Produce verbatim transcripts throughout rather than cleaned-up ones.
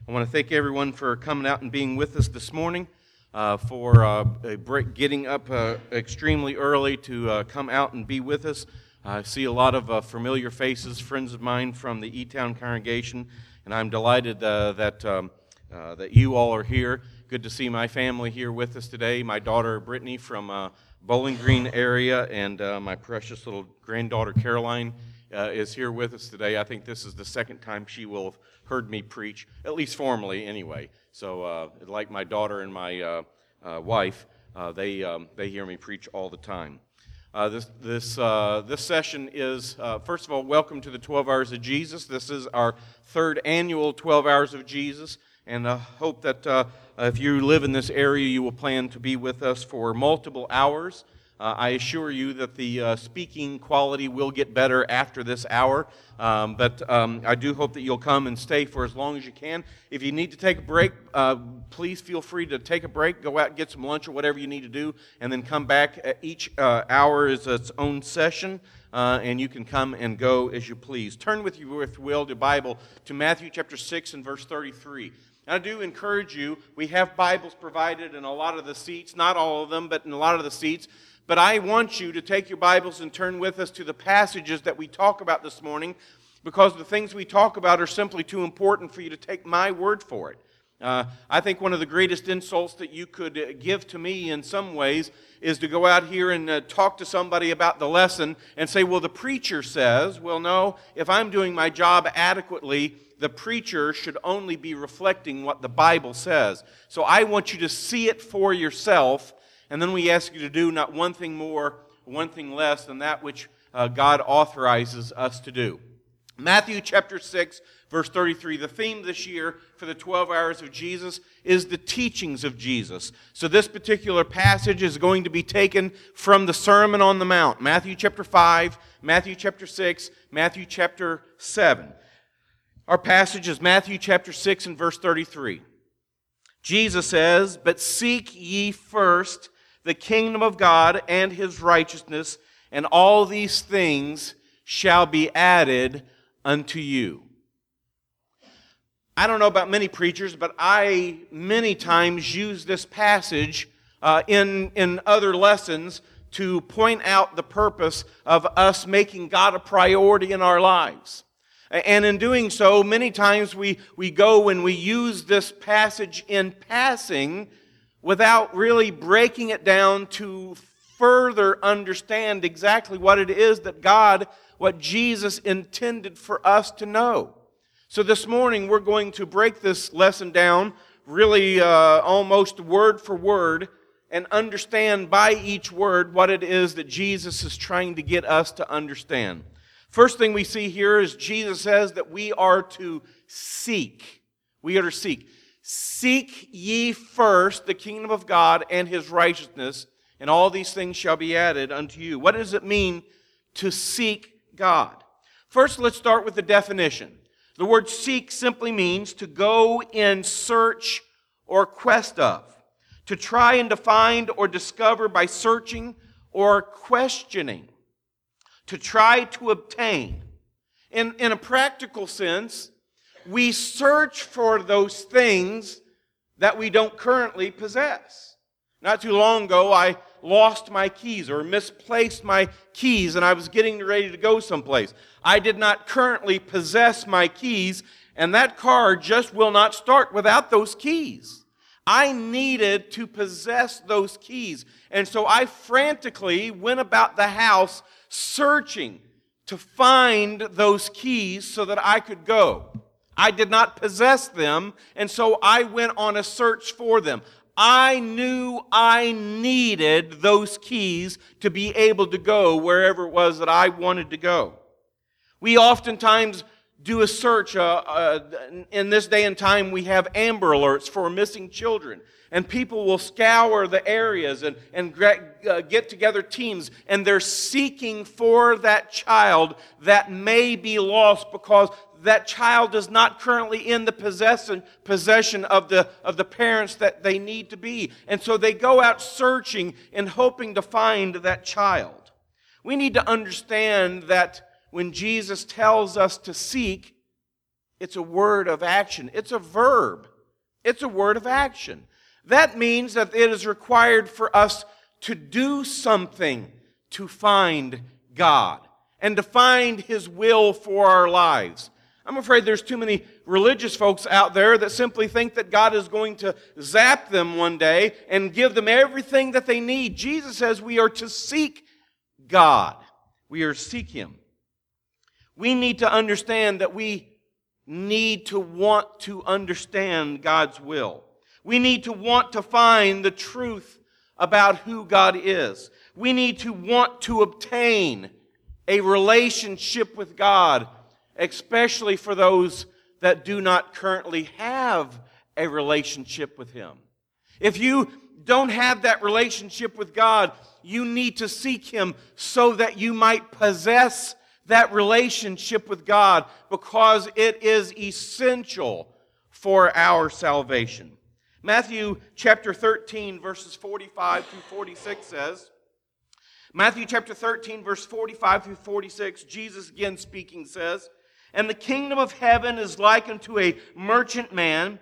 I want to thank everyone for coming out and being with us this morning, uh, for uh, a break, getting up uh, extremely early to uh, come out and be with us. I see a lot of uh, familiar faces, friends of mine from the E-Town congregation, and I'm delighted uh, that um, uh, that you all are here. Good to see my family here with us today. My daughter Brittany from uh, Bowling Green area, and uh, my precious little granddaughter Caroline uh, is here with us today. I think this is the second time she will have heard me preach, at least formally anyway. So uh, like my daughter and my uh, uh, wife, uh, they um, they hear me preach all the time. Uh, this this uh, this session is, uh, first of all, welcome to the twelve Hours of Jesus. This is our third annual twelve Hours of Jesus, and I hope that uh, if you live in this area, you will plan to be with us for multiple hours. Uh, I assure you that the uh, speaking quality will get better after this hour, um, but um, I do hope that you'll come and stay for as long as you can. If you need to take a break, uh, please feel free to take a break, go out and get some lunch or whatever you need to do, and then come back. Each uh, hour is its own session, uh, and you can come and go as you please. Turn with you, if you will, the Bible to Matthew chapter six and verse thirty-three. I do encourage you, we have Bibles provided in a lot of the seats, not all of them, but in a lot of the seats. But I want you to take your Bibles and turn with us to the passages that we talk about this morning, because the things we talk about are simply too important for you to take my word for it. Uh, I think one of the greatest insults that you could give to me in some ways is to go out here and uh, talk to somebody about the lesson and say, well, the preacher says. Well, no, if I'm doing my job adequately, the preacher should only be reflecting what the Bible says. So I want you to see it for yourself. And then we ask you to do not one thing more, one thing less than that which uh, God authorizes us to do. Matthew chapter six, verse thirty-three. The theme this year for the twelve Hours of Jesus is the teachings of Jesus. So this particular passage is going to be taken from the Sermon on the Mount. Matthew chapter five, Matthew chapter six, Matthew chapter seven. Our passage is Matthew chapter six and verse thirty-three. Jesus says, "But seek ye first the kingdom of God and His righteousness, and all these things shall be added unto you." I don't know about many preachers, but I many times use this passage uh, in, in other lessons to point out the purpose of us making God a priority in our lives. And in doing so, many times we, we go and we use this passage in passing without really breaking it down to further understand exactly what it is that God, what Jesus intended for us to know. So this morning we're going to break this lesson down really uh, almost word for word and understand by each word what it is that Jesus is trying to get us to understand. First thing we see here is Jesus says that we are to seek. We are to seek. Seek ye first the kingdom of God and His righteousness, and all these things shall be added unto you. What does it mean to seek God? First, let's start with the definition. The word seek simply means to go in search or quest of, to try and to find or discover by searching or questioning, to try to obtain. In, in a practical sense, we search for those things that we don't currently possess. Not too long ago, I lost my keys or misplaced my keys, and I was getting ready to go someplace. I did not currently possess my keys, and that car just will not start without those keys. I needed to possess those keys, and so I frantically went about the house searching to find those keys so that I could go. I did not possess them, and so I went on a search for them. I knew I needed those keys to be able to go wherever it was that I wanted to go. We oftentimes do a search. Uh, uh, in this day and time, we have Amber Alerts for missing children. And people will scour the areas and, and uh, get together teams, and they're seeking for that child that may be lost because that child is not currently in the possession, possession of the, of the parents that they need to be. And so they go out searching and hoping to find that child. We need to understand that when Jesus tells us to seek, It's a word of action. It's a verb. It's a word of action. That means that it is required for us to do something to find God and to find His will for our lives. I'm afraid there's too many religious folks out there that simply think that God is going to zap them one day and give them everything that they need. Jesus says we are to seek God. We are to seek Him. We need to understand that we need to want to understand God's will. We need to want to find the truth about who God is. We need to want to obtain a relationship with God, especially for those that do not currently have a relationship with Him. If you don't have that relationship with God, you need to seek Him so that you might possess that relationship with God, because it is essential for our salvation. Matthew chapter thirteen, verses forty-five through forty-six says, Matthew chapter thirteen, verse forty-five through forty-six, Jesus again speaking says, "And the kingdom of heaven is like unto a merchant man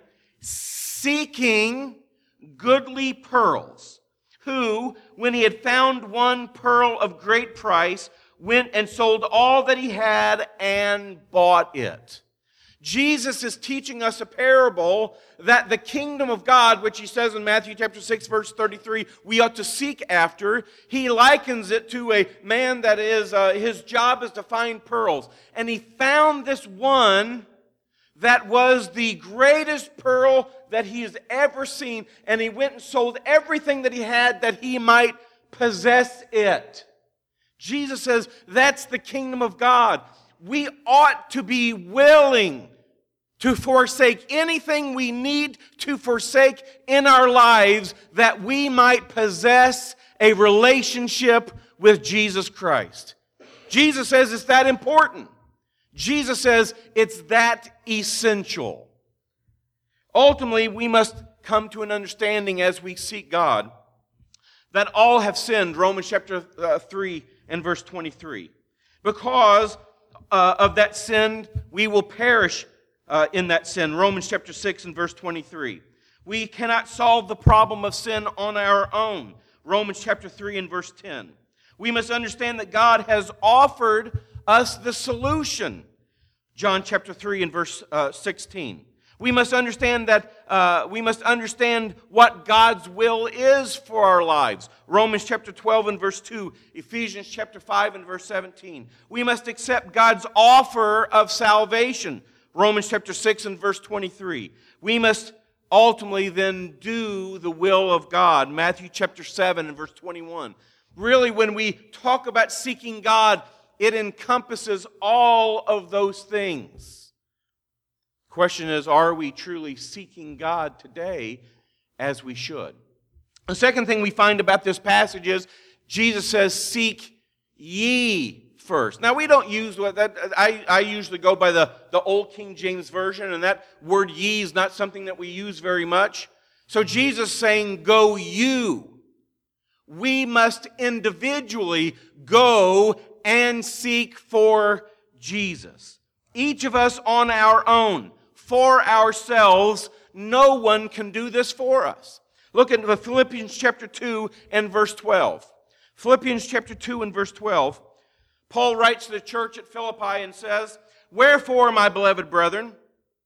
seeking goodly pearls, who, when he had found one pearl of great price, went and sold all that he had and bought it." Jesus is teaching us a parable that the kingdom of God, which He says in Matthew chapter six, verse thirty-three, we ought to seek after. He likens it to a man that is, uh, his job is to find pearls. And he found this one that was the greatest pearl that he has ever seen. And he went and sold everything that he had that he might possess it. Jesus says that's the kingdom of God. We ought to be willing to forsake anything we need to forsake in our lives that we might possess a relationship with Jesus Christ. Jesus says it's that important. Jesus says it's that essential. Ultimately, we must come to an understanding as we seek God that all have sinned, Romans chapter three and verse twenty-three. Because uh, of that sin, we will perish uh, in that sin, Romans chapter six and verse twenty-three. We cannot solve the problem of sin on our own, Romans chapter three and verse ten. We must understand that God has offered us the solution, John chapter three and verse uh, sixteen. We must understand that uh, we must understand what God's will is for our lives. Romans chapter twelve and verse two, Ephesians chapter five and verse seventeen. We must accept God's offer of salvation. Romans chapter six and verse twenty-three. We must ultimately then do the will of God. Matthew chapter seven and verse twenty-one. Really, when we talk about seeking God, it encompasses all of those things. Question is, are we truly seeking God today as we should? The second thing we find about this passage is Jesus says, "Seek ye first." Now, we don't use what that. I, I usually go by the, the old King James Version, and that word "ye" is not something that we use very much. So Jesus is saying, "Go you." We must individually go and seek for Jesus. Each of us on our own. For ourselves, no one can do this for us. Look at Philippians chapter two and verse twelve. Philippians chapter two and verse twelve. Paul writes to the church at Philippi and says, "Wherefore, my beloved brethren,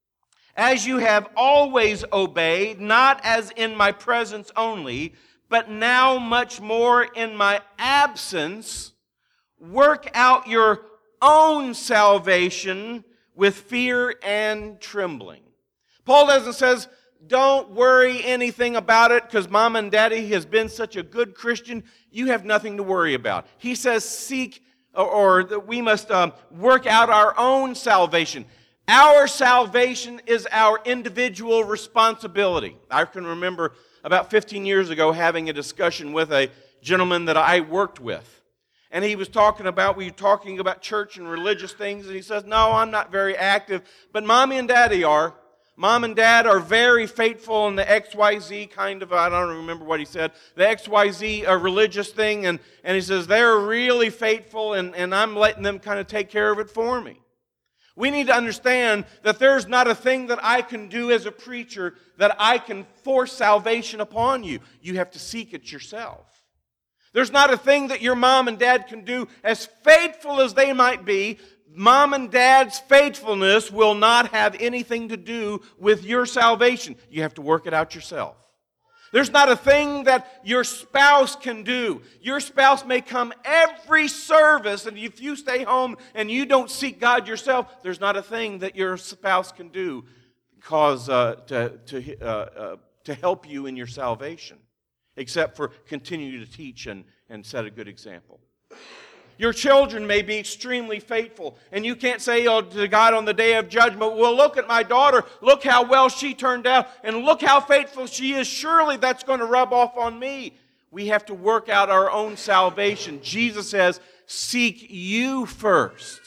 as you have always obeyed, not as in my presence only, but now much more in my absence, work out your own salvation with fear and trembling." Paul doesn't says, don't worry anything about it because mom and daddy has been such a good Christian. You have nothing to worry about. He says seek, or, or that we must um, work out our own salvation. Our salvation is our individual responsibility. I can remember about fifteen years ago having a discussion with a gentleman that I worked with. And he was talking about, we were talking about church and religious things, and he says, "No, I'm not very active, but mommy and daddy are. Mom and dad are very faithful in the X Y Z kind of, I don't remember what he said, the X Y Z uh, religious thing, and, and he says, they're really faithful, and, and I'm letting them kind of take care of it for me." We need to understand that there's not a thing that I can do as a preacher that I can force salvation upon you. You have to seek it yourself. There's not a thing that your mom and dad can do, as faithful as they might be. Mom and dad's faithfulness will not have anything to do with your salvation. You have to work it out yourself. There's not a thing that your spouse can do. Your spouse may come every service, and if you stay home and you don't seek God yourself, there's not a thing that your spouse can do cause, uh, to, to, uh, uh, to help you in your salvation, except for continue to teach and, and set a good example. Your children may be extremely faithful, and you can't say oh, to God on the day of judgment, well, look at my daughter, look how well she turned out, and look how faithful she is. Surely that's going to rub off on me. We have to work out our own salvation. Jesus says, seek you first.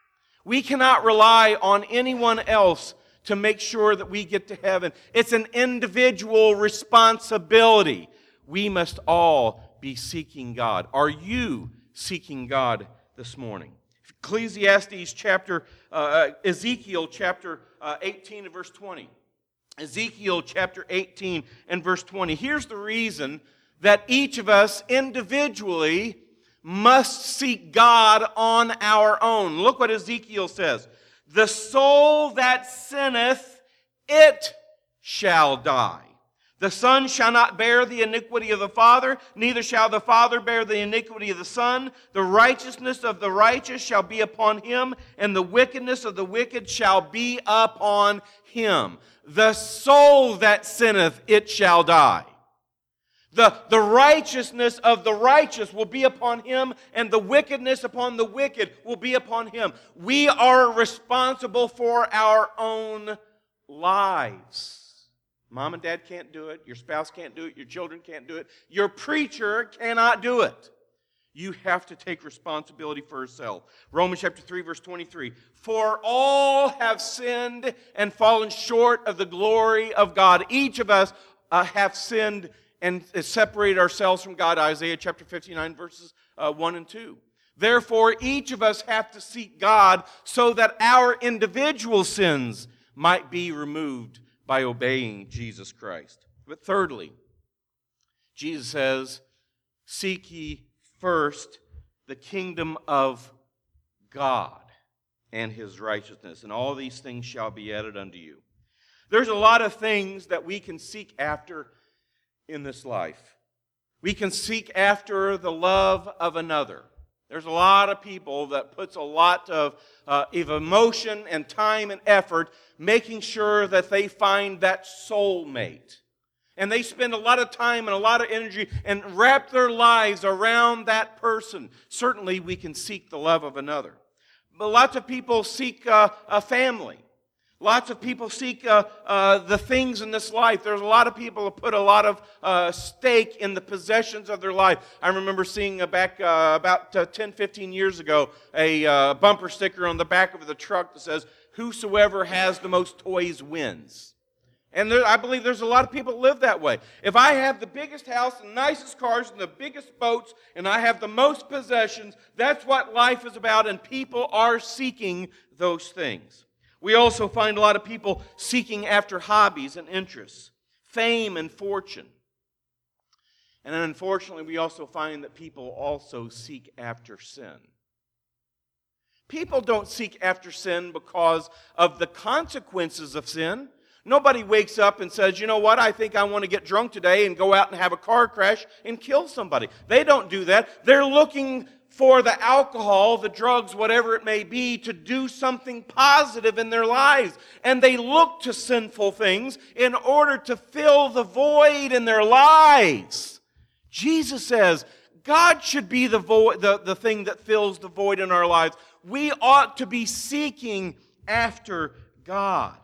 We cannot rely on anyone else to make sure that we get to heaven. It's an individual responsibility. We must all be seeking God. Are you seeking God this morning? Ecclesiastes chapter, uh, Ezekiel chapter uh, eighteen and verse twenty. Ezekiel chapter eighteen and verse twenty. Here's the reason that each of us individually must seek God on our own. Look what Ezekiel says. The soul that sinneth, it shall die. The son shall not bear the iniquity of the father, neither shall the father bear the iniquity of the son. The righteousness of the righteous shall be upon him, and the wickedness of the wicked shall be upon him. The soul that sinneth, it shall die. The, the righteousness of the righteous will be upon him, and the wickedness upon the wicked will be upon him. We are responsible for our own lives. Mom and dad can't do it. Your spouse can't do it. Your children can't do it. Your preacher cannot do it. You have to take responsibility for yourself. Romans chapter three, verse twenty-three. For all have sinned and fallen short of the glory of God. Each of us uh, have sinned and separated ourselves from God. Isaiah chapter fifty-nine, verses uh, one and two. Therefore, each of us have to seek God so that our individual sins might be removed by obeying Jesus Christ. But thirdly, Jesus says, seek ye first the kingdom of God and His righteousness, and all these things shall be added unto you. There's a lot of things that we can seek after in this life. We can seek after the love of another. There's a lot of people that puts a lot of, uh, of emotion and time and effort making sure that they find that soulmate. And they spend a lot of time and a lot of energy and wrap their lives around that person. Certainly we can seek the love of another. But lots of people seek uh, a family. Lots of people seek uh, uh, the things in this life. There's a lot of people who put a lot of uh, stake in the possessions of their life. I remember seeing uh, back uh, about uh, ten, fifteen years ago a uh, bumper sticker on the back of the truck that says, whosoever has the most toys wins. And there, I believe there's a lot of people that live that way. If I have the biggest house, the nicest cars, and the biggest boats, and I have the most possessions, that's what life is about, and people are seeking those things. We also find a lot of people seeking after hobbies and interests, fame and fortune. And then unfortunately, we also find that people also seek after sin. People don't seek after sin because of the consequences of sin. Nobody wakes up and says, you know what, I think I want to get drunk today and go out and have a car crash and kill somebody. They don't do that. They're looking for the alcohol, the drugs, whatever it may be, to do something positive in their lives. And they look to sinful things in order to fill the void in their lives. Jesus says, God should be the, void, the, the thing that fills the void in our lives. We ought to be seeking after God.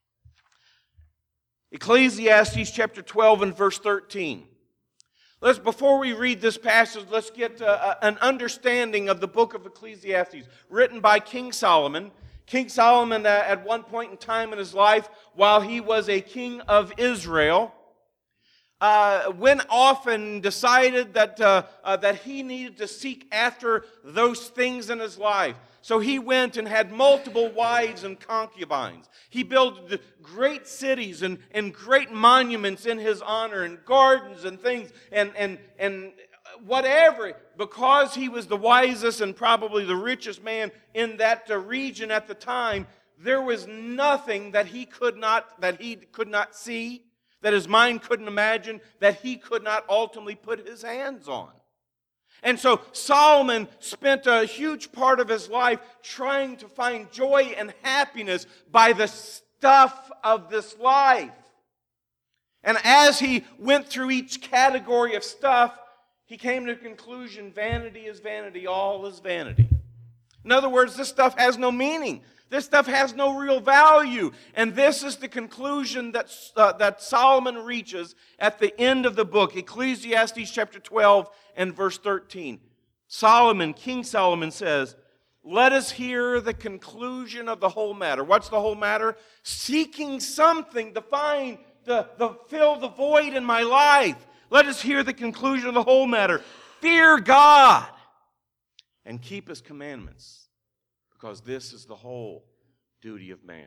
Ecclesiastes chapter twelve and verse thirteen. Let's, before we read this passage, let's get uh, an understanding of the book of Ecclesiastes, written by King Solomon. King Solomon, uh, at one point in time in his life, while he was a king of Israel, uh, went off and decided that, uh, uh, that he needed to seek after those things in his life. So he went and had multiple wives and concubines. He built great cities and, and great monuments in his honor and gardens and things and, and, and whatever. Because he was the wisest and probably the richest man in that uh, region at the time, there was nothing that he could not, that he could not see, that his mind couldn't imagine, that he could not ultimately put his hands on. And so Solomon spent a huge part of his life trying to find joy and happiness by the stuff of this life. And as he went through each category of stuff, he came to the conclusion, vanity is vanity, all is vanity. In other words, this stuff has no meaning. This stuff has no real value. And this is the conclusion that, uh, that Solomon reaches at the end of the book, Ecclesiastes chapter twelve and verse thirteen. Solomon, King Solomon says, let us hear the conclusion of the whole matter. What's the whole matter? Seeking something to find, to, to fill the void in my life. Let us hear the conclusion of the whole matter. Fear God and keep His commandments, because this is the whole duty of man.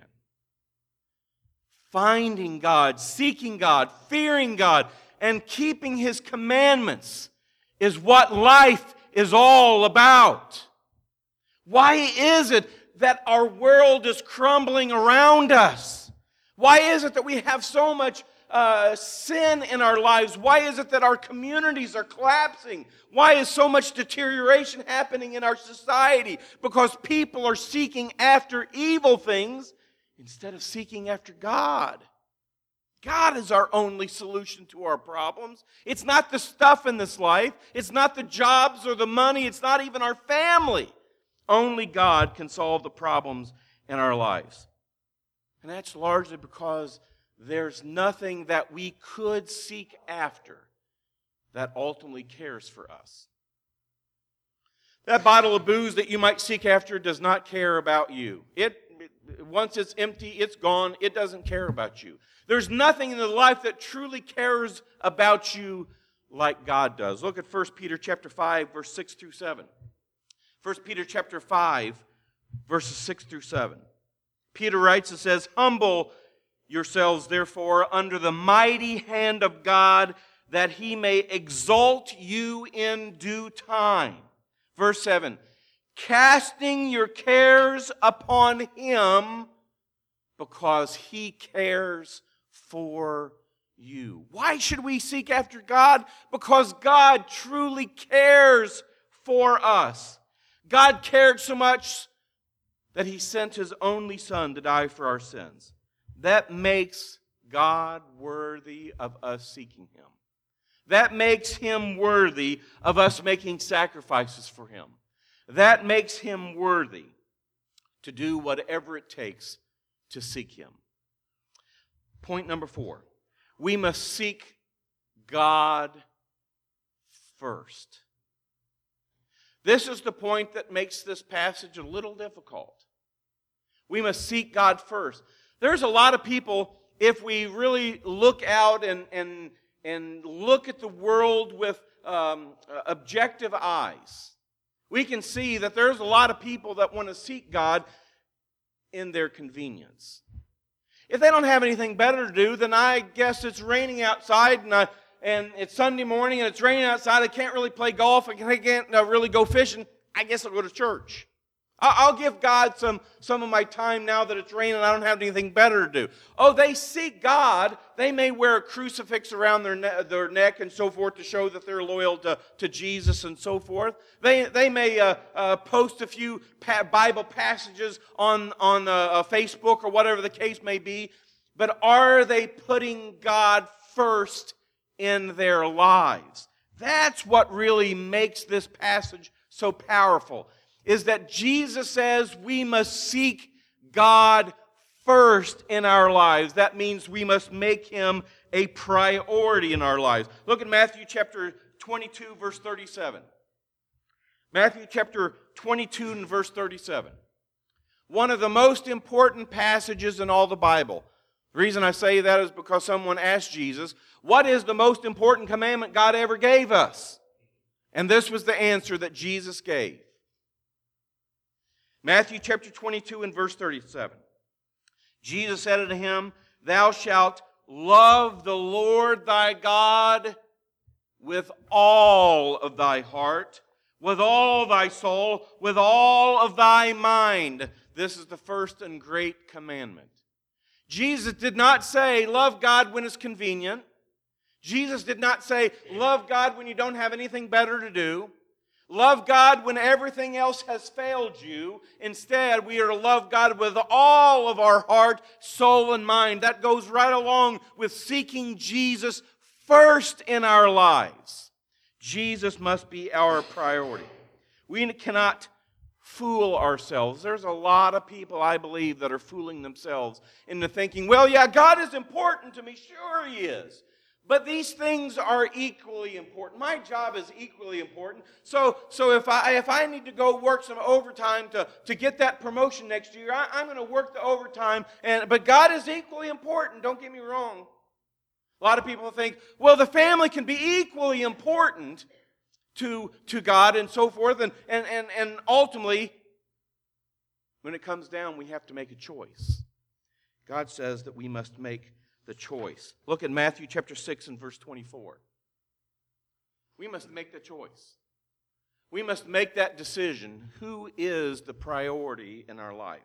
Finding God, seeking God, fearing God, and keeping His commandments is what life is all about. Why is it that our world is crumbling around us? Why is it that we have so much uh, sin in our lives? Why is it that our communities are collapsing? Why is so much deterioration happening in our society? Because people are seeking after evil things instead of seeking after God. God is our only solution to our problems. It's not the stuff in this life. It's not the jobs or the money. It's not even our family. Only God can solve the problems in our lives. And that's largely because there's nothing that we could seek after that ultimately cares for us. That bottle of booze that you might seek after does not care about you. It, it once it's empty, it's gone. It doesn't care about you. There's nothing in the life that truly cares about you like God does. Look at First Peter chapter five, verse six through seven. First Peter chapter five, verses six through seven. Peter writes and says, "Humble yourselves, therefore, under the mighty hand of God, that He may exalt you in due time." Verse seven, "Casting your cares upon Him, because He cares for you." Why should we seek after God? Because God truly cares for us. God cared so much that He sent His only Son to die for our sins. That makes God worthy of us seeking Him. That makes Him worthy of us making sacrifices for Him. That makes Him worthy to do whatever it takes to seek Him. Point number four. We must seek God first. This is the point that makes this passage a little difficult. We must seek God first. There's a lot of people, if we really look out and, and, and look at the world with um, objective eyes, we can see that there's a lot of people that want to seek God in their convenience. If they don't have anything better to do, then I guess it's raining outside and, I, and it's Sunday morning and it's raining outside. I can't really play golf. I can't uh, really go fishing. I guess I'll go to church. I'll give God some, some of my time now that it's raining and I don't have anything better to do. Oh, they seek God. They may wear a crucifix around their, ne- their neck and so forth to show that they're loyal to, to Jesus and so forth. They, they may uh, uh, post a few pa- Bible passages on, on uh, uh, Facebook or whatever the case may be. But are they putting God first in their lives? That's what really makes this passage so powerful. Is that Jesus says we must seek God first in our lives. That means we must make Him a priority in our lives. Look at Matthew chapter twenty-two, verse thirty-seven. Matthew chapter twenty-two and verse thirty-seven. One of the most important passages in all the Bible. The reason I say that is because someone asked Jesus, what is the most important commandment God ever gave us? And this was the answer that Jesus gave. Matthew chapter twenty-two and verse thirty-seven. Jesus said unto him, Thou shalt love the Lord thy God with all of thy heart, with all thy soul, with all of thy mind. This is the first and great commandment. Jesus did not say, love God when it's convenient. Jesus did not say, love God when you don't have anything better to do. Love God when everything else has failed you. Instead, we are to love God with all of our heart, soul, and mind. That goes right along with seeking Jesus first in our lives. Jesus must be our priority. We cannot fool ourselves. There's a lot of people, I believe, that are fooling themselves into thinking, well, yeah, God is important to me. Sure He is. But these things are equally important. My job is equally important. So, so if I if I need to go work some overtime to, to get that promotion next year, I, I'm going to work the overtime. And but God is equally important. Don't get me wrong. A lot of people think, well, the family can be equally important to, to God and so forth. And, and, and, and ultimately, when it comes down, we have to make a choice. God says that we must make the choice. Look at Matthew chapter six and verse twenty-four. We must make the choice. We must make that decision. Who is the priority in our life?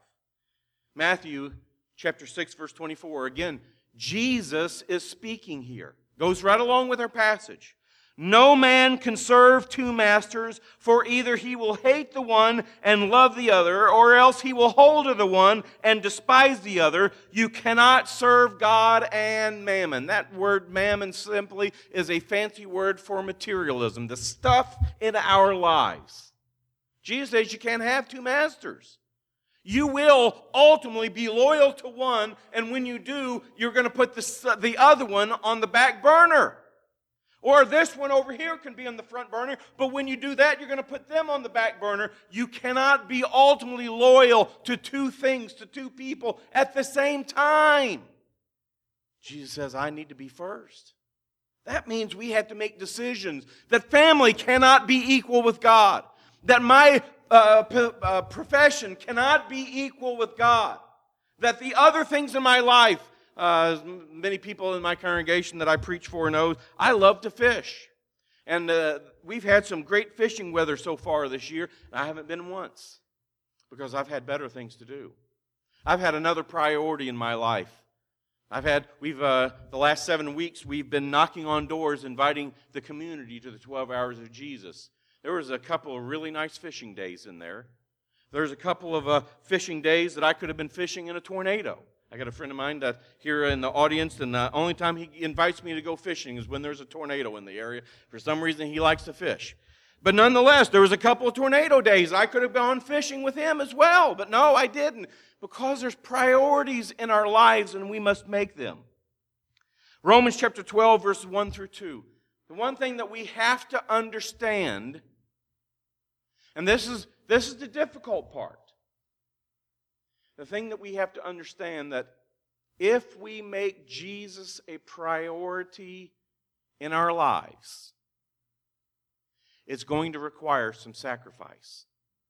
Matthew chapter six, verse twenty-four. Again, Jesus is speaking here. Goes right along with our passage. No man can serve two masters, for either he will hate the one and love the other, or else he will hold to the one and despise the other. You cannot serve God and mammon. That word mammon simply is a fancy word for materialism, the stuff in our lives. Jesus says you can't have two masters. You will ultimately be loyal to one, and when you do, you're going to put the, the other one on the back burner. Or this one over here can be on the front burner, but when you do that, you're going to put them on the back burner. You cannot be ultimately loyal to two things, to two people at the same time. Jesus says, I need to be first. That means we have to make decisions. That family cannot be equal with God. That my uh, p- uh, profession cannot be equal with God. That the other things in my life, Uh, many people in my congregation that I preach for know, I love to fish. And uh, we've had some great fishing weather so far this year, and I haven't been once because I've had better things to do. I've had another priority in my life. I've had, we've, uh, the last seven weeks, we've been knocking on doors, inviting the community to the twelve hours of Jesus. There was a couple of really nice fishing days in there. There's a couple of uh, fishing days that I could have been fishing in a tornado. I got a friend of mine that here in the audience, and the only time he invites me to go fishing is when there's a tornado in the area. For some reason, he likes to fish. But nonetheless, there was a couple of tornado days. I could have gone fishing with him as well, but no, I didn't, because there's priorities in our lives, and we must make them. Romans chapter twelve, verses one through two. The one thing that we have to understand, and this is, this is the difficult part, the thing that we have to understand, that if we make Jesus a priority in our lives, it's going to require some sacrifice.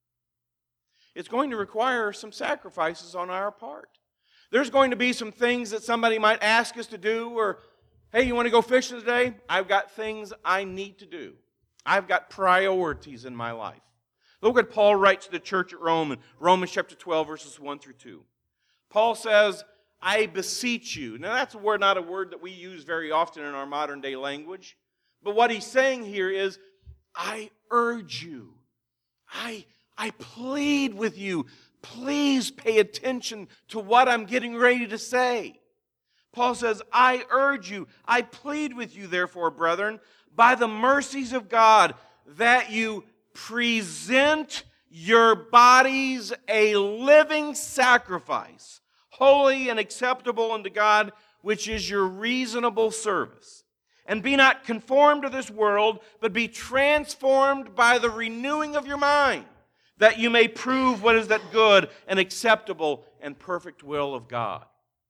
It's going to require some sacrifices on our part. There's going to be some things that somebody might ask us to do, or, hey, you want to go fishing today? I've got things I need to do. I've got priorities in my life. Look what Paul writes to the church at Rome in Romans chapter twelve, verses one through two. Paul says, I beseech you. Now that's a word, not a word that we use very often in our modern day language. But what he's saying here is, I urge you. I, I plead with you. Please pay attention to what I'm getting ready to say. Paul says, I urge you. I plead with you, therefore, brethren, by the mercies of God, that you present your bodies a living sacrifice, holy and acceptable unto God, which is your reasonable service. And be not conformed to this world, but be transformed by the renewing of your mind, that you may prove what is that good and acceptable and perfect will of God.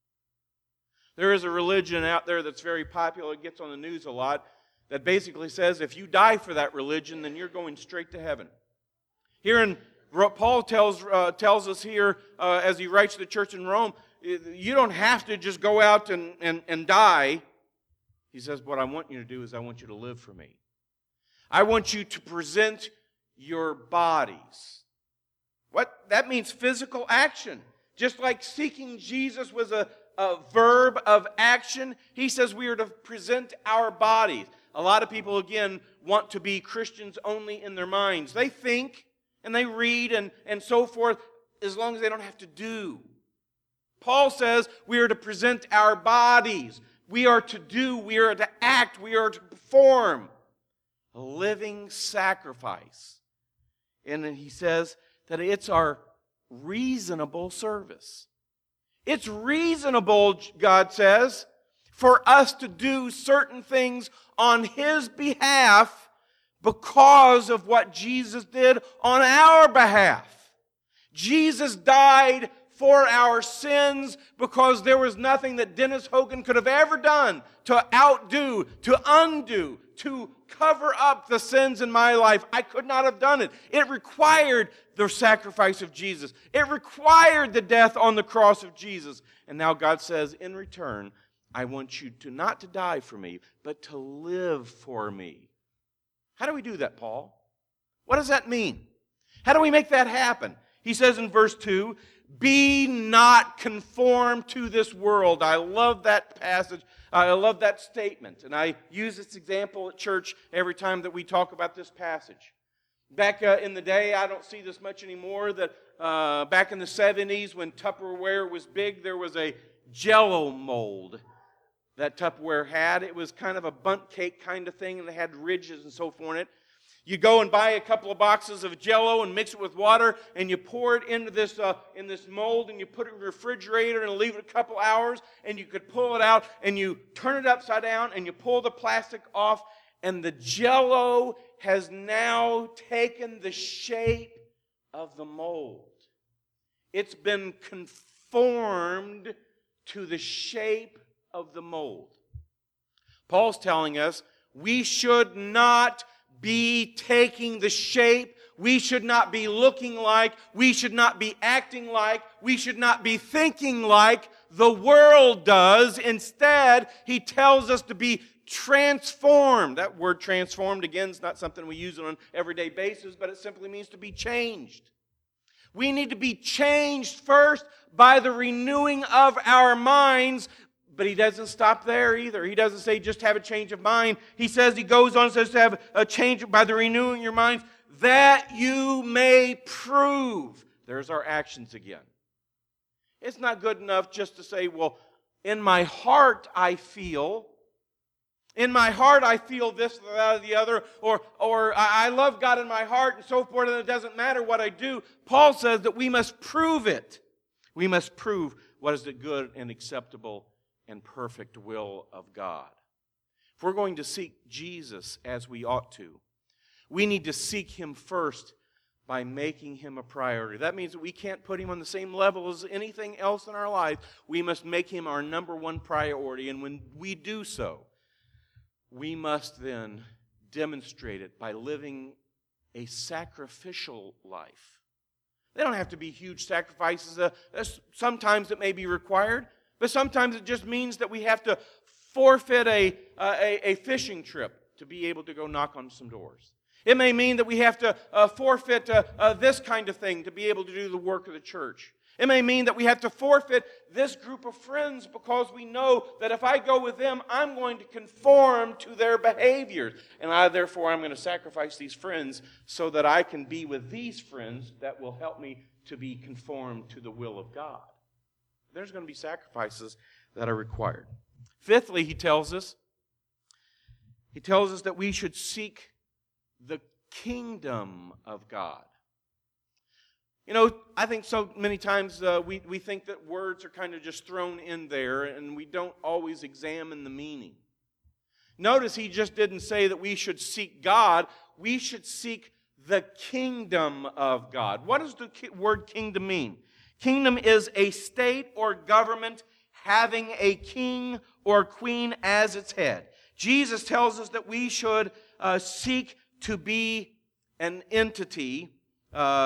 There is a religion out there that's very popular, it gets on the news a lot, that basically says if you die for that religion, then you're going straight to heaven. Here in Paul tells, uh, tells us here uh, as he writes to the church in Rome, you don't have to just go out and, and, and die. He says, what I want you to do is I want you to live for me. I want you to present your bodies. What? That means physical action. Just like seeking Jesus was a, a verb of action, he says we are to present our bodies. A lot of people, again, want to be Christians only in their minds. They think and they read and, and so forth as long as they don't have to do. Paul says we are to present our bodies. We are to do, we are to act, we are to perform a living sacrifice. And then he says that it's our reasonable service. It's reasonable, God says, for us to do certain things on His behalf because of what Jesus did on our behalf. Jesus died for our sins because there was nothing that Dennis Hogan could have ever done to outdo, to undo, to cover up the sins in my life. I could not have done it. It required the sacrifice of Jesus. It required the death on the cross of Jesus. And now God says, in return, I want you to not to die for me, but to live for me. How do we do that, Paul? What does that mean? How do we make that happen? He says in verse two, be not conformed to this world. I love that passage. I love that statement. And I use this example at church every time that we talk about this passage. Back uh, in the day, I don't see this much anymore, that uh, back in the seventies when Tupperware was big, there was a Jell-O mold that Tupperware had. It was kind of a bundt cake kind of thing, and it had ridges and so forth in it. You go and buy a couple of boxes of Jell-O and mix it with water, and you pour it into this uh, in this mold, and you put it in the refrigerator and leave it a couple hours, and you could pull it out, and you turn it upside down, and you pull the plastic off, and the Jell-O has now taken the shape of the mold. It's been conformed to the shape of the mold. Paul's telling us we should not be taking the shape, we should not be looking like, we should not be acting like, we should not be thinking like the world does. Instead, he tells us to be transformed. That word transformed, again, is not something we use on an everyday basis, but it simply means to be changed. We need to be changed first by the renewing of our minds. But he doesn't stop there either. He doesn't say just have a change of mind. He says, he goes on and says to have a change by the renewing your minds, that you may prove. There's our actions again. It's not good enough just to say, well, in my heart I feel. In my heart I feel this, that, or the other. Or, or I love God in my heart and so forth, and it doesn't matter what I do. Paul says that we must prove it. We must prove what is the good and acceptable and perfect will of God. If we're going to seek Jesus as we ought to, we need to seek Him first by making Him a priority. That means that we can't put Him on the same level as anything else in our life. We must make Him our number one priority. And when we do so, we must then demonstrate it by living a sacrificial life. They don't have to be huge sacrifices. Uh, sometimes it may be required. But sometimes it just means that we have to forfeit a, uh, a, a fishing trip to be able to go knock on some doors. It may mean that we have to uh, forfeit uh, uh, this kind of thing to be able to do the work of the church. It may mean that we have to forfeit this group of friends because we know that if I go with them, I'm going to conform to their behaviors. And I, therefore, I'm going to sacrifice these friends so that I can be with these friends that will help me to be conformed to the will of God. There's going to be sacrifices that are required. Fifthly, he tells us, he tells us that we should seek the kingdom of God. You know, I think so many times uh, we, we think that words are kind of just thrown in there and we don't always examine the meaning. Notice he just didn't say that we should seek God. We should seek the kingdom of God. What does the word kingdom mean? Kingdom is a state or government having a king or queen as its head. Jesus tells us that we should uh, seek to be an entity, uh,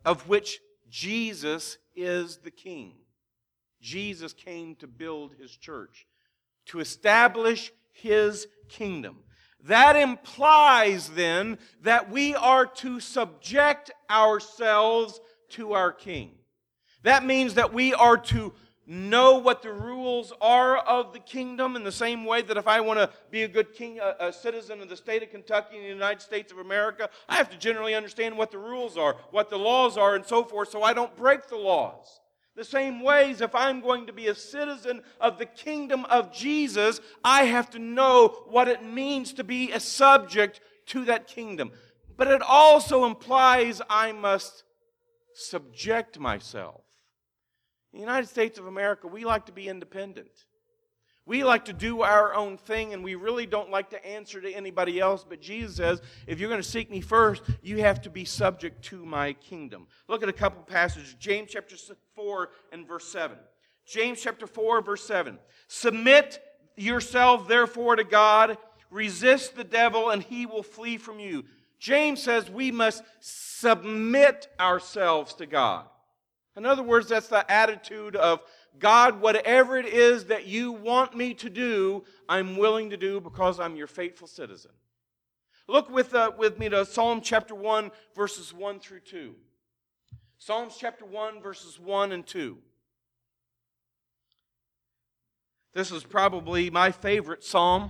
of which Jesus is the king. Jesus came to build his church, to establish his kingdom. That implies then that we are to subject ourselves to our king. That means that we are to know what the rules are of the kingdom, in the same way that if I want to be a good king, a, a citizen of the state of Kentucky in the United States of America, I have to generally understand what the rules are, what the laws are, and so forth, so I don't break the laws. The same ways, if I'm going to be a citizen of the kingdom of Jesus, I have to know what it means to be a subject to that kingdom. But it also implies I must subject myself. In the United States of America, we like to be independent. We like to do our own thing, and we really don't like to answer to anybody else. But Jesus says, if you're going to seek me first, you have to be subject to my kingdom. Look at a couple passages. James chapter four and verse seven. James chapter four, verse seven. Submit yourself, therefore, to God. Resist the devil, and he will flee from you. James says we must submit ourselves to God. In other words, that's the attitude of, God, whatever it is that you want me to do, I'm willing to do because I'm your faithful citizen. Look with, uh, with me to Psalm chapter one, verses one through two. Psalms chapter one, verses one and two. This is probably my favorite psalm.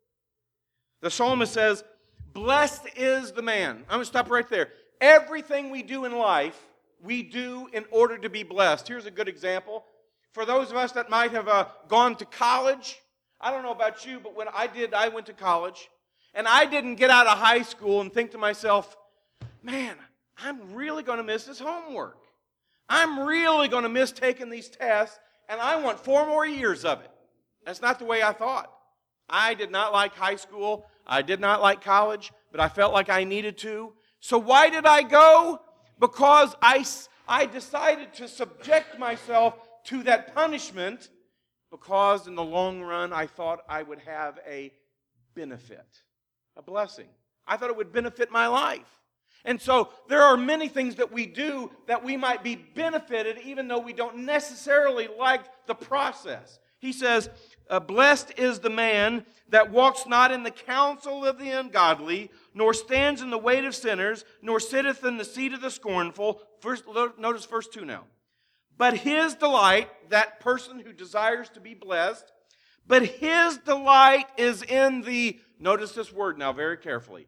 The psalmist says, blessed is the man. I'm going to stop right there. Everything we do in life, we do in order to be blessed. Here's a good example. For those of us that might have uh, gone to college, I don't know about you, but when I did, I went to college, and I didn't get out of high school and think to myself, man, I'm really going to miss this homework. I'm really going to miss taking these tests, and I want four more years of it. That's not the way I thought. I did not like high school. I did not like college, but I felt like I needed to. So why did I go? Because I, I decided to subject myself to that punishment, because in the long run I thought I would have a benefit, a blessing. I thought it would benefit my life. And so there are many things that we do that we might be benefited even though we don't necessarily like the process. He says, uh, blessed is the man that walks not in the counsel of the ungodly, nor stands in the weight of sinners, nor sitteth in the seat of the scornful. First, notice verse two now. But his delight, that person who desires to be blessed, but his delight is in the, notice this word now very carefully,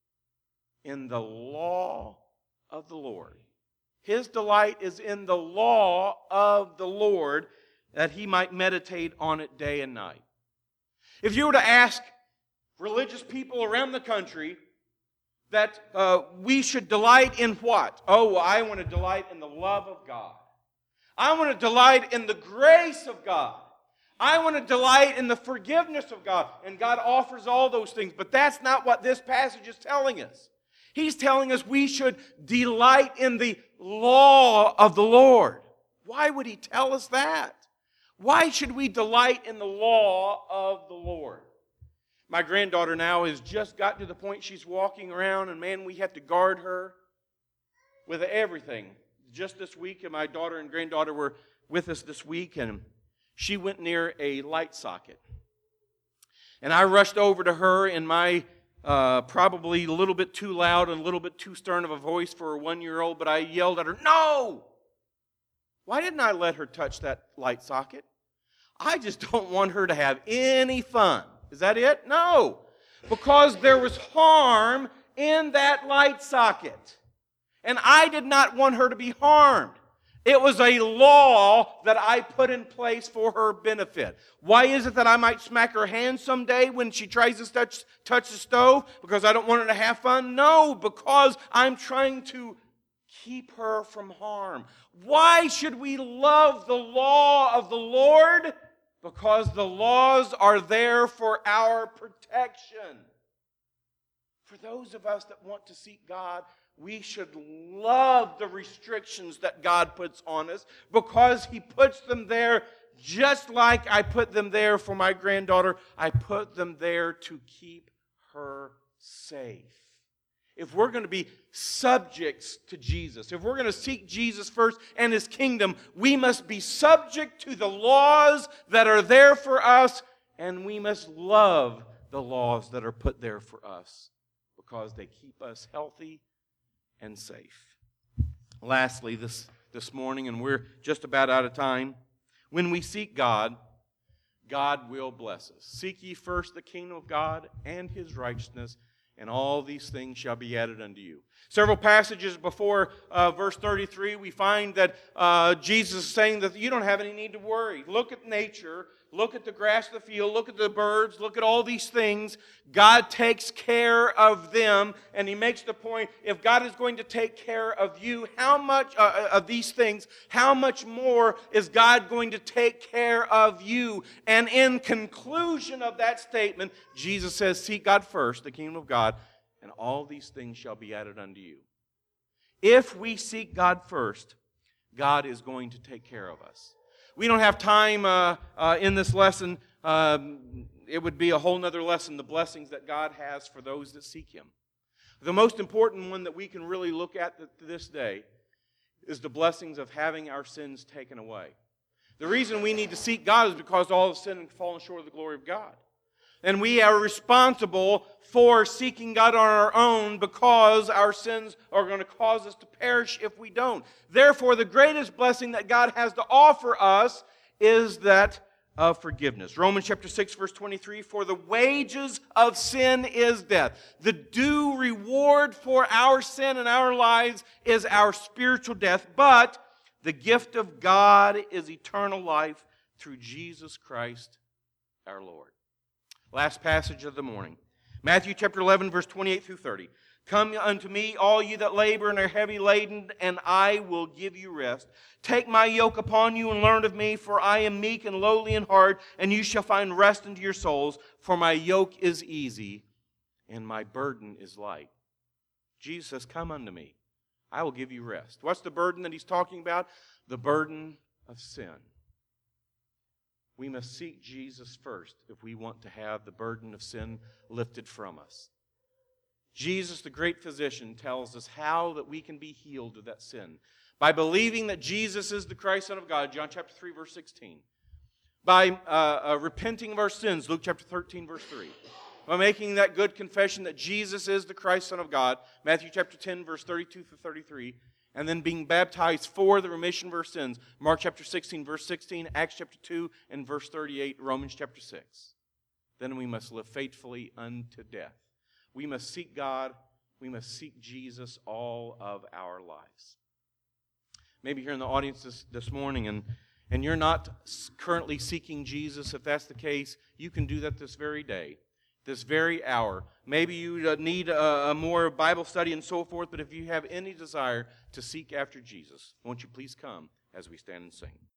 in the law of the Lord. His delight is in the law of the Lord, that he might meditate on it day and night. If you were to ask religious people around the country that uh, we should delight in what? Oh, well, I want to delight in the love of God. I want to delight in the grace of God. I want to delight in the forgiveness of God. And God offers all those things. But that's not what this passage is telling us. He's telling us we should delight in the law of the Lord. Why would he tell us that? Why should we delight in the law of the Lord? My granddaughter now has just gotten to the point she's walking around, and man, we have to guard her with everything. Just this week, and my daughter and granddaughter were with us this week, and she went near a light socket. And I rushed over to her in my uh, probably a little bit too loud and a little bit too stern of a voice for a one-year-old, but I yelled at her, no! Why didn't I let her touch that light socket? I just don't want her to have any fun. Is that it? No. Because there was harm in that light socket. And I did not want her to be harmed. It was a law that I put in place for her benefit. Why is it that I might smack her hand someday when she tries to touch, touch the stove? Because I don't want her to have fun? No, because I'm trying to keep her from harm. Why should we love the law of the Lord? Because the laws are there for our protection. For those of us that want to seek God, we should love the restrictions that God puts on us, because he puts them there just like I put them there for my granddaughter. I put them there to keep her safe. If we're going to be subjects to Jesus, if we're going to seek Jesus first and His kingdom, we must be subject to the laws that are there for us, and we must love the laws that are put there for us because they keep us healthy and safe. Lastly, this, this morning, and we're just about out of time, when we seek God, God will bless us. Seek ye first the kingdom of God and His righteousness, and all these things shall be added unto you. Several passages before uh, verse thirty-three, we find that uh, Jesus is saying that you don't have any need to worry. Look at nature. Look at the grass of the field. Look at the birds. Look at all these things. God takes care of them. And He makes the point, if God is going to take care of you, how much uh, of these things, how much more is God going to take care of you? And in conclusion of that statement, Jesus says, seek God first, the kingdom of God, and all these things shall be added unto you. If we seek God first, God is going to take care of us. We don't have time uh, uh, in this lesson. Um, it would be a whole other lesson, the blessings that God has for those that seek Him. The most important one that we can really look at to this day is the blessings of having our sins taken away. The reason we need to seek God is because all have sinned and fallen short of the glory of God. And we are responsible for seeking God on our own because our sins are going to cause us to perish if we don't. Therefore, the greatest blessing that God has to offer us is that of forgiveness. Romans chapter six, verse twenty-three, for the wages of sin is death. The due reward for our sin in our lives is our spiritual death, but the gift of God is eternal life through Jesus Christ our Lord. Last passage of the morning. Matthew chapter eleven, verse twenty-eight through thirty. Come unto me, all you that labor and are heavy laden, and I will give you rest. Take my yoke upon you and learn of me, for I am meek and lowly in heart, and you shall find rest unto your souls. For my yoke is easy, and my burden is light. Jesus says, come unto me. I will give you rest. What's the burden that He's talking about? The burden of sin. We must seek Jesus first if we want to have the burden of sin lifted from us. Jesus, the great physician, tells us how that we can be healed of that sin. By believing that Jesus is the Christ, Son of God, John chapter three, verse sixteen. By uh, uh, repenting of our sins, Luke chapter thirteen, verse three. By making that good confession that Jesus is the Christ, Son of God, Matthew chapter ten, verse thirty-two through thirty-three. And then being baptized for the remission of our sins. Mark chapter sixteen, verse sixteen, Acts chapter two, and verse thirty-eight, Romans chapter six. Then we must live faithfully unto death. We must seek God. We must seek Jesus all of our lives. Maybe you're in the audience this, this morning and, and you're not currently seeking Jesus. If that's the case, you can do that this very day. This very hour. Maybe you need a, a more Bible study and so forth, but if you have any desire to seek after Jesus, won't you please come as we stand and sing.